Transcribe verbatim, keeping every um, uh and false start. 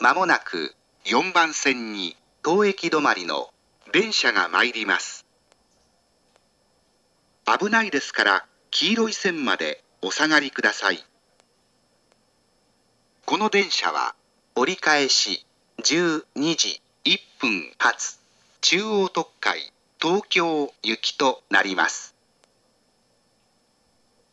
まもなくよんばん線に当駅止まりの電車が参ります。危ないですから黄色い線までお下がりください。この電車は折り返しじゅうにじいっぷん発中央特快東京行きとなります。